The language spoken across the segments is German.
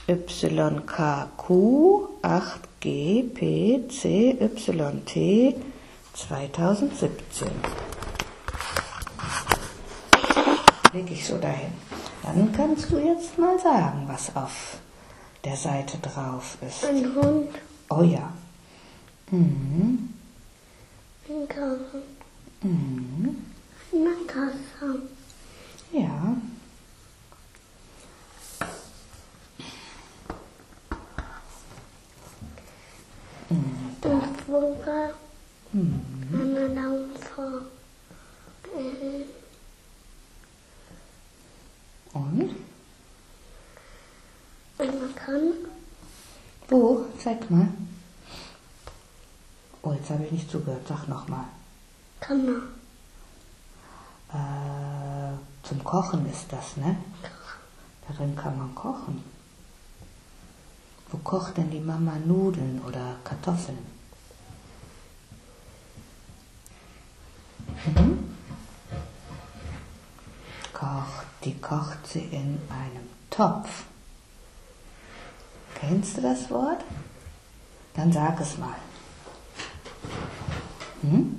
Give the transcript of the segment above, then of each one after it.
YKQ 8GPCYT 2017. Lege ich so dahin. Dann kannst du jetzt mal sagen, was auf der Seite drauf ist. Ein Hund. Oh ja. Mhm. Ein Kater. Mhm. Eine Katze. Ja. Ein Vogel. Mhm. Eine Lampe. Und? Eine Kanne. Wo? Zeig mal. Oh, jetzt habe ich nicht zugehört. Sag nochmal. Kanne. Zum Kochen ist das, ne? Darin kann man kochen. Wo kocht denn die Mama Nudeln oder Kartoffeln? Mhm. Die kocht sie in einem Topf. Kennst du das Wort? Dann sag es mal. Hm?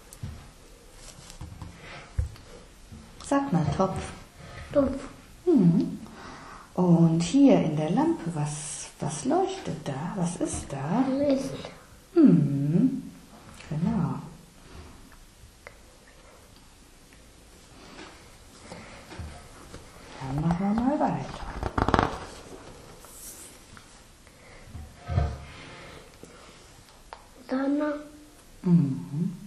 Sag mal Topf. Topf. Mhm. Und hier in der Lampe, was leuchtet da? Was ist da? Licht. Mhm. Genau. Dann machen wir mal weiter. Sonne. Mhm.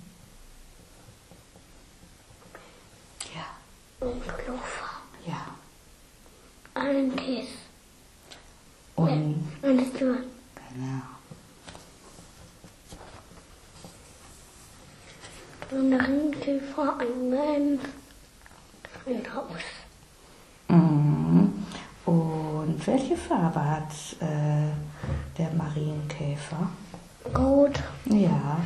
Ja, Und Pullover. ja. Ein Kiss. Und Eine Tür. genau. Und ein Rindkäfer. Ein Mensch. Ein Haus. Mhm. Und welche Farbe hat der Marienkäfer? Rot. Ja.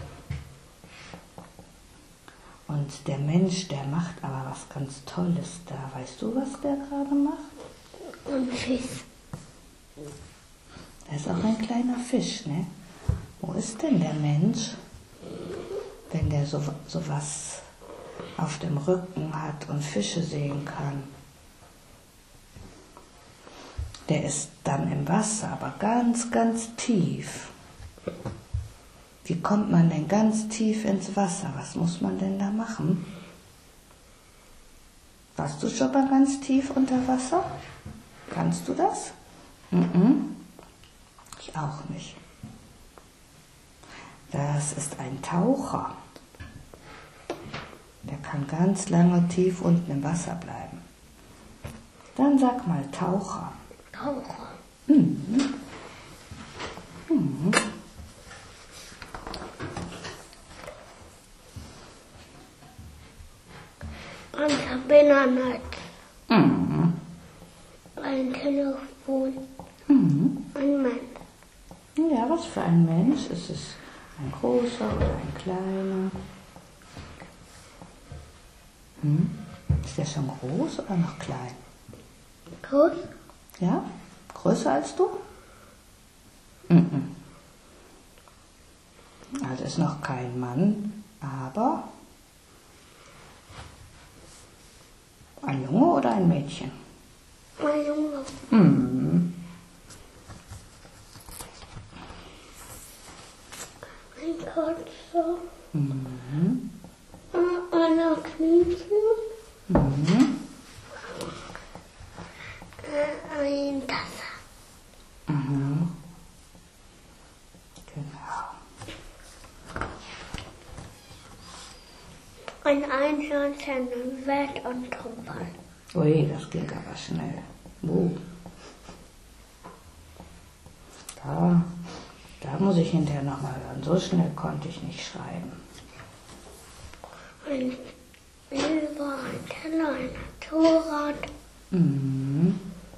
Und der Mensch, der macht aber was ganz Tolles da. Weißt du, was der gerade macht? Und Fisch. Er ist auch ein kleiner Fisch, ne? Wo ist denn der Mensch, wenn der so was auf dem Rücken hat und Fische sehen kann? Der ist dann im Wasser, aber ganz, ganz tief. Wie kommt man denn ganz tief ins Wasser? Was muss man denn da machen? Warst du schon mal ganz tief unter Wasser? Kannst du das? Mhm. Ich auch nicht. Das ist ein Taucher. Der kann ganz lange tief unten im Wasser bleiben. Dann sag mal Taucher. Taucher. Mhm. Mhm. Ein Kabinett. Mhm. Ein Telefon. Mhm. Ein Mensch. Ja, was für ein Mensch? Ist es ein großer oder ein kleiner? Ist der schon groß oder noch klein? Groß. Ja? Größer als du? Mhm. Also ist noch kein Mann, aber ein Junge oder ein Mädchen? Ein Junge. Mhm. Ein Katze. Mhm. Eine Knietje. Mhm. Ein Tasse. Mhm. Genau. Ein Einhörnchen, ein Welt und Trumpel. Ui, das ging aber schnell. Da muss ich hinterher nochmal hören. So schnell konnte ich nicht schreiben. Ein Silber, ein Teller, ein Motorrad. Mhm.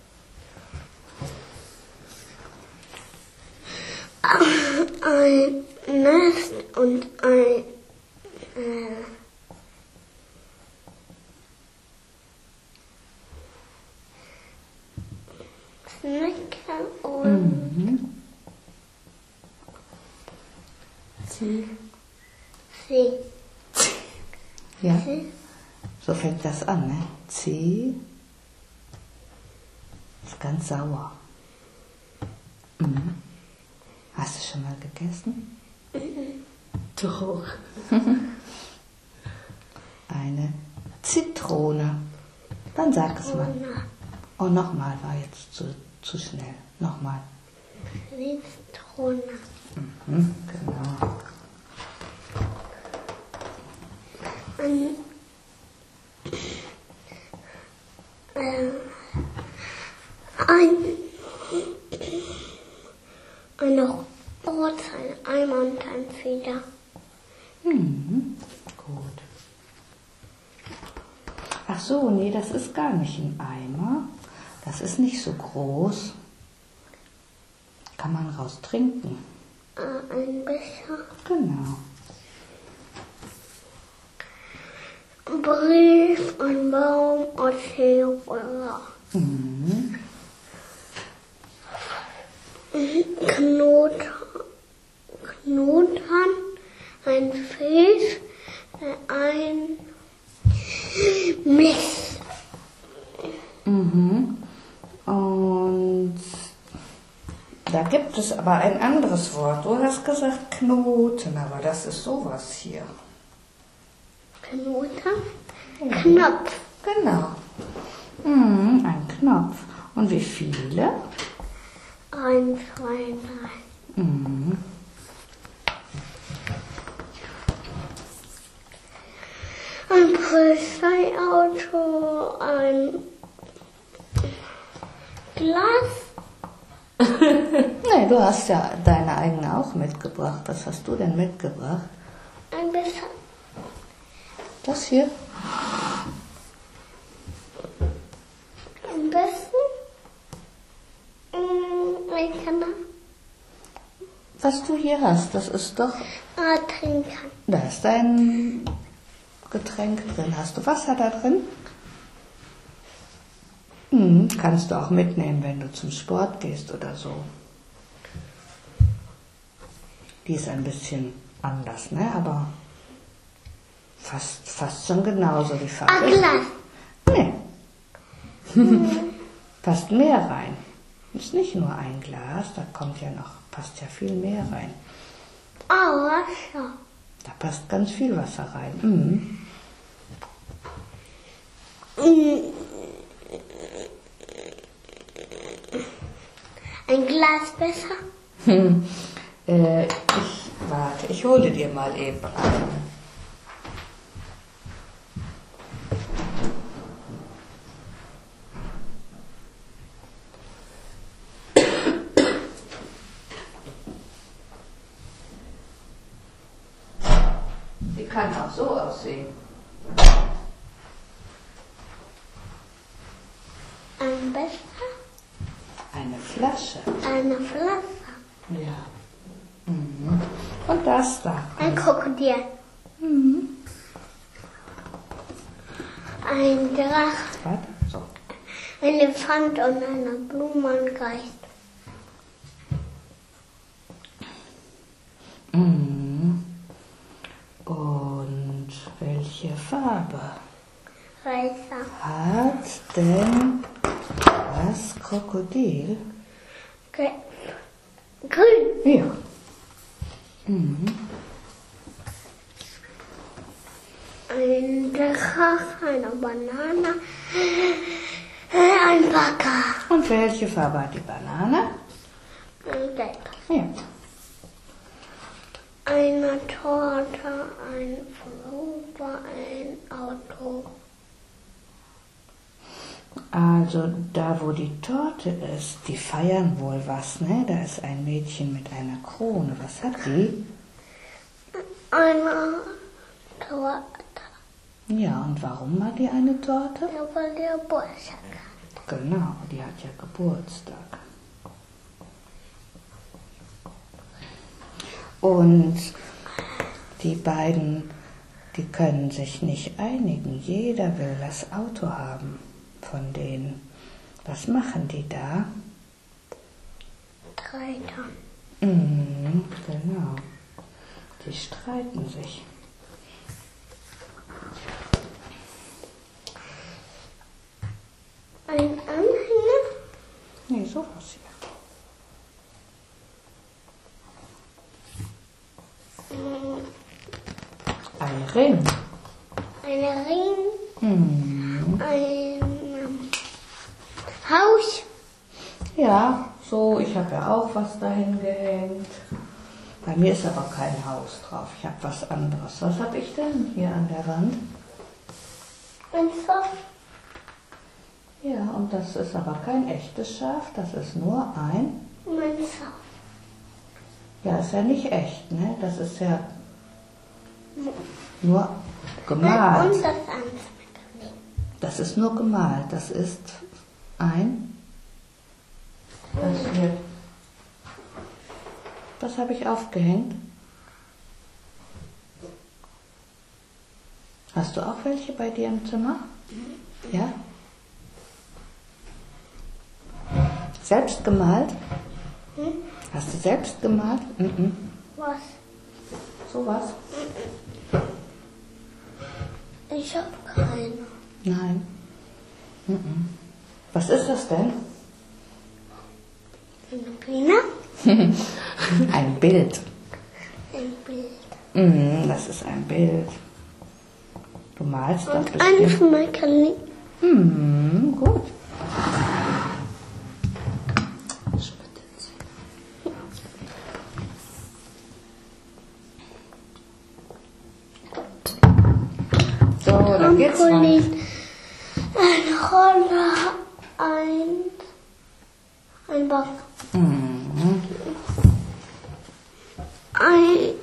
Ein Nest und ein Schnecke und Sie. See. Ja, See. so fängt das an, ne? Sie ist ganz sauer. Mhm. Hast du schon mal gegessen? Doch. Eine Zitrone. Dann sag es mal. Oh, nochmal, war jetzt zu schnell. Nochmal. Zitrone. Genau. Eine Rot, ein Eimer und ein Feder. Gut. Ach so, nee, das ist gar nicht ein Eimer. Das ist nicht so groß. Kann man raus trinken. Ein Becher. Genau. Brief, ein Baum, ein Zebra. Knoten, ein Fisch, ein Mist. Und da gibt es aber ein anderes Wort. Du hast gesagt Knoten, aber das ist sowas hier. Knoten, Knopf. Genau. Ein Knopf. Und wie viele? 1, 2, 3. Ein Polizeiauto, ein Glas. Nee, du hast ja deine eigene auch mitgebracht. Was hast du denn mitgebracht? Ein Becher. Das hier? Am besten ein Kanal. Was du hier hast, das ist doch... Trinken. Da ist dein Getränk drin. Hast du Wasser da drin? Kannst du auch mitnehmen, wenn du zum Sport gehst oder so. Die ist ein bisschen anders, ne? Aber fast schon genauso die Farbe. Ein Glas. Nee. Passt mehr rein. Ist nicht nur ein Glas, da passt ja viel mehr rein. Wasser. Da passt ganz viel Wasser rein. Ein Glas besser? Ich hole dir mal eben ein. Die kann auch so aussehen. Ein Becher? Eine Flasche. Eine Flasche. Ja. Und das da. Ein Krokodil. Ein Drache. Warte, so. Ein Elefant und eine Blumengeist. Und welche Farbe Weißer. hat denn das Krokodil? Grün. Ja. Ein Drache, eine Banane, ein Bagger. Und welche Farbe hat die Banane? Gelb. Ja. Eine Torte, ein Flugzeug, ein Auto. Also da, wo die Torte ist, die feiern wohl was, ne? Da ist ein Mädchen mit einer Krone. Was hat die? Eine Torte. Ja, und warum hat die eine Torte? Weil der Geburtstag hat. Genau, die hat ja Geburtstag. Und die beiden, die können sich nicht einigen. Jeder will das Auto haben von denen. Was machen die da? Streiter. Genau. Die streiten sich. Ein Anhänger. Nee, sowas hier. Ein Ring. Ein Ring. Ein Haus. Ja, so, ich habe ja auch was dahin gehängt. Bei mir ist aber kein Haus drauf, ich habe was anderes. Was habe ich denn hier an der Wand? Ein Schaf. Ja, und das ist aber kein echtes Schaf, das ist nur ein... Mein Schaf. Ja, ist ja nicht echt, ne? Das ist ja nur gemalt. Und das andere. Das ist nur gemalt, das ist ein... Das hier. Das habe ich aufgehängt. Hast du auch welche bei dir im Zimmer? Ja? Selbst gemalt? Hast du selbst gemalt? Was? Sowas? Ich habe keine. Nein. Was ist das denn? Eine Biene? Ein Bild. Ein Bild. Das ist ein Bild. Du malst das Und ein bestimmt. Schmetterling. Gut. So, dann geht's weiter. Trampolin. Eine Rolle. Ein Bock. Ein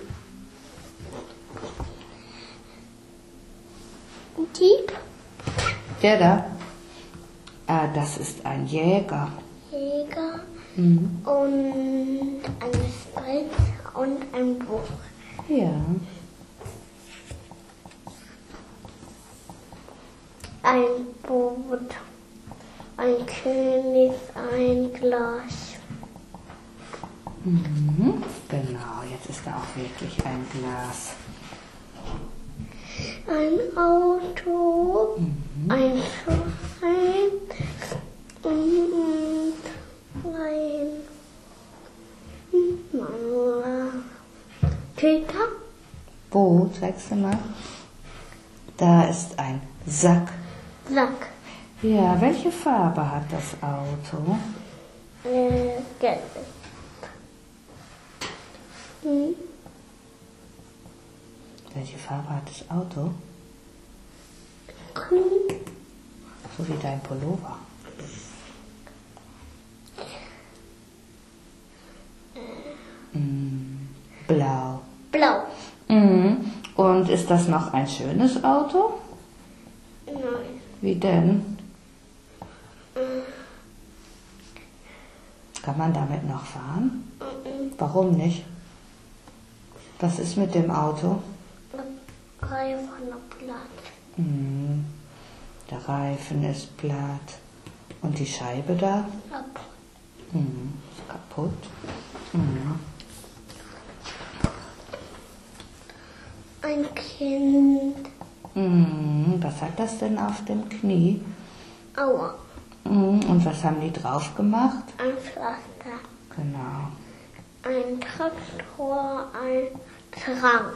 Dieb. Der da? Ah, das ist ein Jäger. Jäger. Und eine Spritz und ein Buch. Ja. Ein Boot. Ein König. Ein Glas. Genau, jetzt ist da auch wirklich ein Glas. Ein Auto. Ein Schwein. Und ein Peter. Boot, sagst du mal? Da ist ein Sack. Sack. Ja, welche Farbe hat das Auto? Gelb. Welche Farbe hat das Auto? Grün. So wie dein Pullover. Blau. Blau. Und ist das noch ein schönes Auto? Nein. Wie denn? Kann man damit noch fahren? Warum nicht? Was ist mit dem Auto? Reihe von der Platte. Der Reifen ist platt. Und die Scheibe da? Ab. Ist kaputt. Ein Kind. Was hat das denn auf dem Knie? Aua. Und was haben die drauf gemacht? Ein Pflaster. Genau. Ein Traktor. Ein Trank.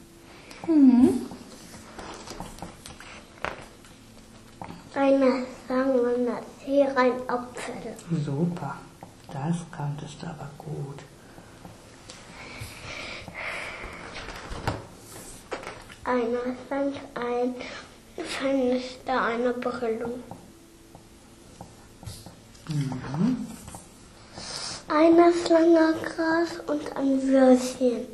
Eine Zange und eine Schere, ein Apfel. Super. Das kanntest du aber gut. Eine Sand, ein Fenster, eine Brille. Eine Schlange Gras und ein Würstchen.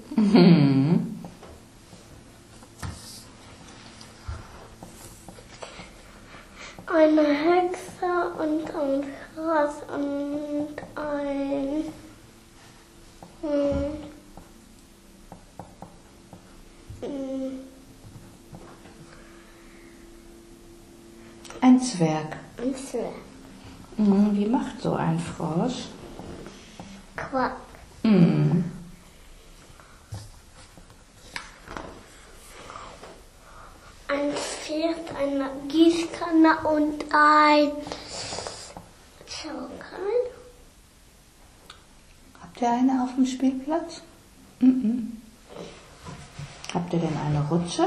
Eine Hexe und ein Gras und ein Ein Zwerg. ein Zwerg. Wie macht so ein Frosch? Quack. Mhm. Ein Pferd, eine Gießkanne und ein Schaukel. Habt ihr eine auf dem Spielplatz? Mhm. Habt ihr denn eine Rutsche?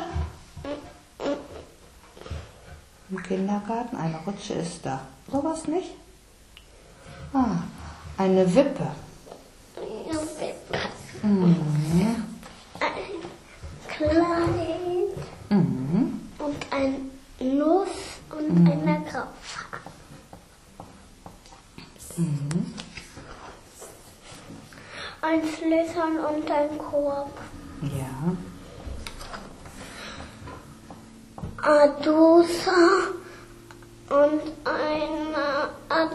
Im Kindergarten? Eine Rutsche ist da. Sowas nicht? Ah, eine Wippe. Eine Wippe. Mhm. Ein Kleid Mhm. und ein Nuss und eine Krapfe. Mhm. Ein Schlüssel und ein Korb. Ja. Eine Dose und eine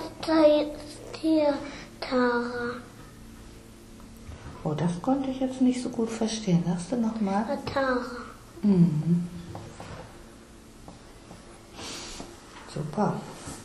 Tiertara. Oh, das konnte ich jetzt nicht so gut verstehen. Sagst du nochmal? Tara. Mhm. Super.